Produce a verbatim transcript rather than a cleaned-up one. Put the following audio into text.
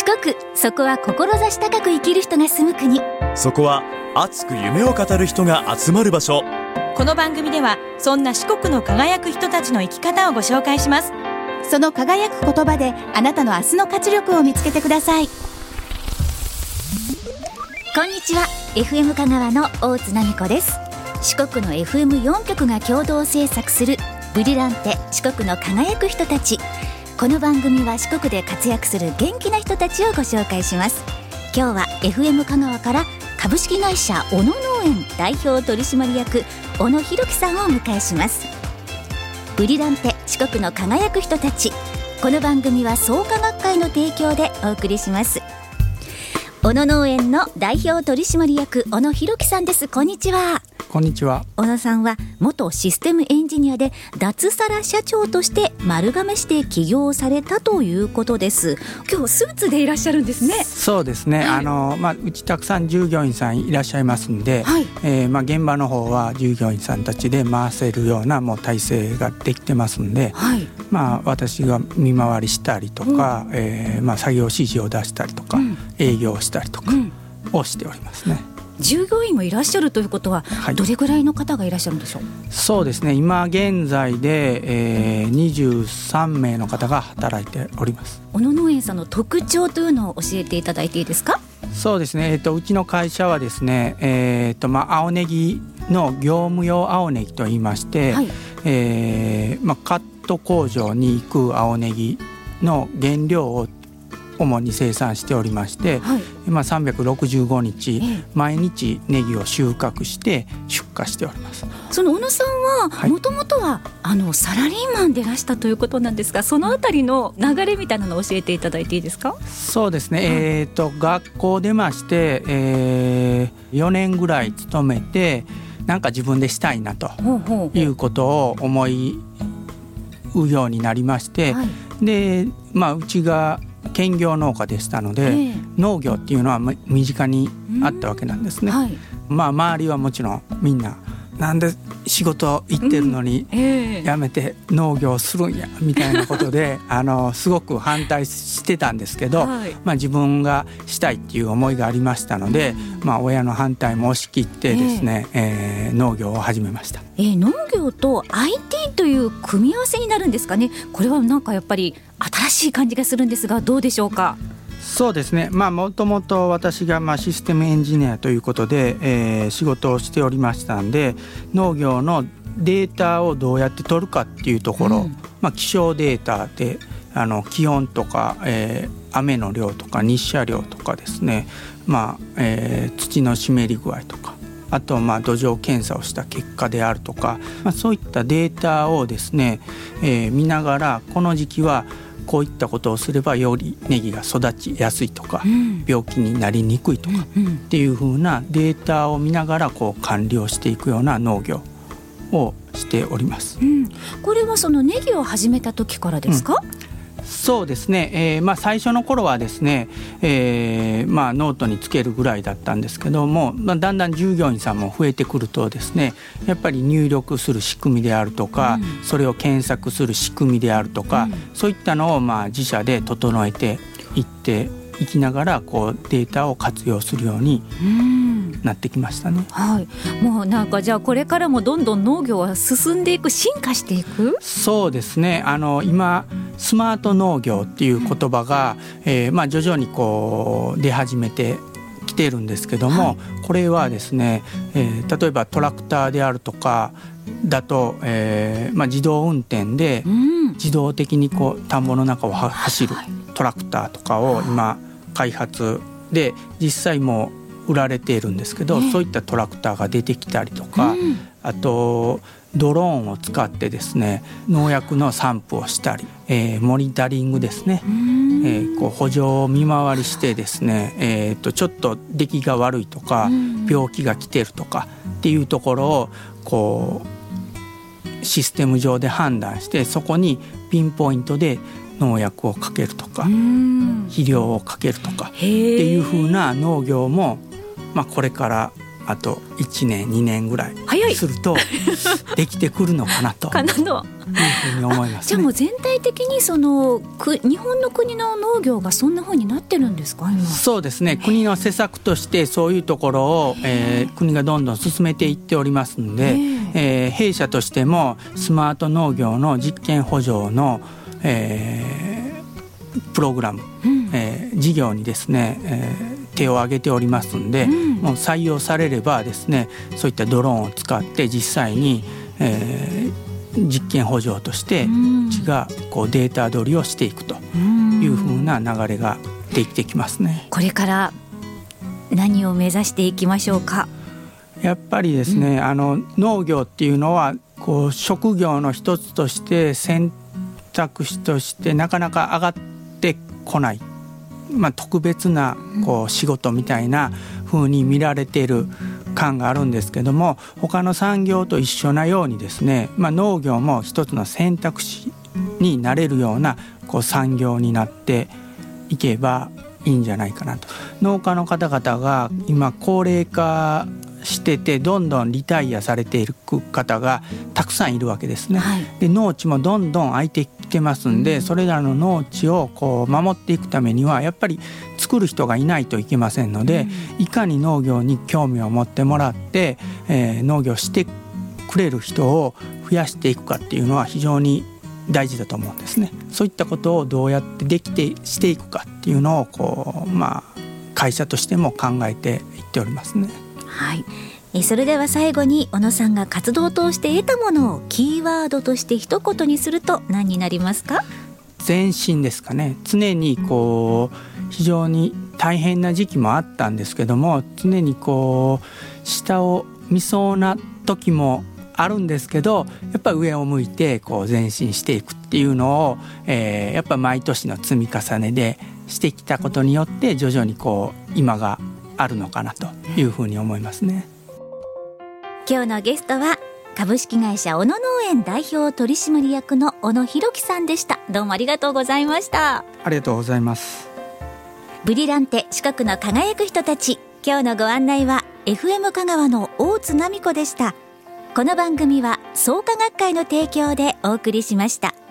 国、そこは志高く生きる人が住む国。 そこは熱く夢を語る人が集まる場所。 この番組ではそんな四国の輝く人たちの生き方をご紹介します。 その輝く言葉であなたの明日の活力を見つけてください。こんにちは、 エフエム 香川の大津奈美子です。四国の エフエムよん 局が共同制作するブリランテ四国の輝く人たち。この番組は四国で活躍する元気な人たちをご紹介します。今日は エフエム 香川から株式会社小野農園代表取締役小野博樹さんをお迎えします。ブリランテ四国の輝く人たち。この番組は創価学会の提供でお送りします。小野農園の代表取締役小野博樹さんです。こんにちは。 こんにちは。 小野さんは元システムエンジニアで脱サラ社長として丸亀市で起業されたということです。今日スーツでいらっしゃるんですね。 そうですね、はい、あのまあ、うちたくさん従業員さんいらっしゃいますんで、はい、えーまあ、現場の方は従業員さんたちで回せるようなもう体制ができてますんで、はい、まあ、私が見回りしたりとか、うん、えーまあ、作業指示を出したりとか、うん、営業したりとかをしておりますね。 従業員もいらっしゃるということは、はい、どれぐらいの方がいらっしゃるんでしょう。 そうですね、今現在で、えー、にじゅうさんめいの方が働いております。 小野農園さんの特徴というのを教えていただいていいですか。 そうですね、えー、とうちの会社はですね、えーとまあ、青ネギの業務用青ネギといいまして、はい、えーまあ、カット工場に行く青ネギの原料を主に生産しておりまして、はい、今さんびゃくろくじゅうごにち、ええ、毎日ネギを収穫して出荷しております。 その小野さんはもともとはあのサラリーマンでいらしたということなんですが、そのあたりの流れみたいなのを教えていただいていいですか。 そうですね、はい、えー、と学校出まして、えー、よねんぐらい勤めてなんか自分でしたいなということを思いうようになりまして、はい、で、まあ、うちが兼業農家でしたので、えー、農業っていうのは身近にあったわけなんですね、はい、まあ、周りはもちろんみんななんで仕事行ってるのに辞めて農業するんやみたいなことであのすごく反対してたんですけど、はい、まあ、自分がしたいっていう思いがありましたので、まあ、親の反対も押し切ってですね、えーえー、農業を始めました。 えー、農業と アイティー という組み合わせになるんですかね。これはなんかやっぱり新しい感じがするんですが、どうでしょうか。 そうですね、まあ、もともと私がまあシステムエンジニアということで、えー、仕事をしておりましたんで、農業のデータをどうやって取るかっていうところ、うん、まあ、気象データであの気温とか、えー、雨の量とか日射量とかですね、まあえー、土の湿り具合とか、あとまあ土壌検査をした結果であるとか、まあ、そういったデータをですね、えー、見ながらこの時期はこういったことをすればよりネギが育ちやすいとか、うん、病気になりにくいとかっていう風なデータを見ながらこう管理をしていくような農業をしております、うん、 これはそのネギを始めた時からですか。うん、 そうですね、えーまあ、最初の頃はですね、えーまあ、ノートにつけるぐらいだったんですけども、まあ、だんだん従業員さんも増えてくるとですね、やっぱり入力する仕組みであるとか、うん、それを検索する仕組みであるとか、うん、そういったのをまあ自社で整えていっていきながらこうデータを活用するようになってきましたね、 うん、はい、もうなんかじゃあこれからもどんどん農業は進んでいく、進化していく。 そうですね、あの今スマート農業っていう言葉が、えーまあ、徐々にこう出始めてきてるんですけども、はい、これはですね、えー、例えばトラクターであるとかだと、えーまあ、自動運転で自動的にこう田んぼの中を走るトラクターとかを今開発で実際も売られているんですけど、そういったトラクターが出てきたりとか、あとドローンを使ってですね農薬の散布をしたり、えー、モニタリングですね、えー、こう補助を見回りしてですね、えー、とちょっと出来が悪いとか病気が来てるとかっていうところをこうシステム上で判断して、そこにピンポイントで農薬をかけるとか肥料をかけるとかっていう風な農業も、まあ、これからあといちねんにねんぐらい早いするとできてくるのかなとかなというふうに思いますね。 じゃあもう全体的にそのく日本の国の農業がそんな風になってるんですか今。 そうですね、国の施策としてそういうところを、えー、国がどんどん進めていっておりますので、えー、弊社としてもスマート農業の実験補助の、えー、プログラム、うんえー、事業にですね、えー手を挙げておりますので、うん、もう採用されればですね、そういったドローンを使って実際に、えー、実験補助としてうちがこうデータ取りをしていくというふうな流れができてきますね。 これから何を目指していきましょうか。 やっぱりですね、うん、あの農業っていうのはこう職業の一つとして選択肢としてなかなか上がってこない、まあ、特別なこう仕事みたいな風に見られている感があるんですけども、他の産業と一緒なようにですね、まあ、農業も一つの選択肢になれるようなこう産業になっていけばいいんじゃないかなと。農家の方々が今高齢化しててどんどんリタイアされている方がたくさんいるわけですね、はい、で農地もどんどん空いてきてますんで、それらの農地をこう守っていくためにはやっぱり作る人がいないといけませんので、うん、いかに農業に興味を持ってもらって、えー、農業してくれる人を増やしていくかっていうのは非常に大事だと思うんですね。そういったことをどうやってできてしていくかっていうのをこう、まあ、会社としても考えていっておりますね。 はい、えそれでは最後に小野さんが活動を通して得たものをキーワードとして一言にすると何になりますか？ 前進ですかね。常にこう非常に大変な時期もあったんですけども、常にこう下を見そうな時もあるんですけど、やっぱり上を向いてこう前進していくっていうのを、えー、やっぱ毎年の積み重ねでしてきたことによって徐々にこう今があるのかなというふうに思いますね。 今日のゲストは株式会社小野農園代表取締役の小野弘樹さんでした。どうもありがとうございました。 ありがとうございます。 ブリランテ四国の輝く人たち、今日のご案内は エフエム 香川の大津奈美子でした。この番組は創価学会の提供でお送りしました。